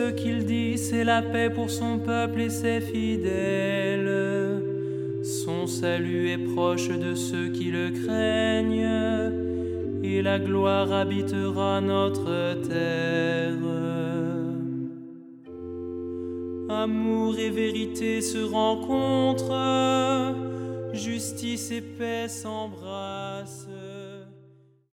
ce qu'il dit, c'est la paix pour son peuple et ses fidèles. Son salut est proche de ceux qui le craignent, et la gloire habitera notre terre. Amour et vérité se rencontrent, justice et paix s'embrassent.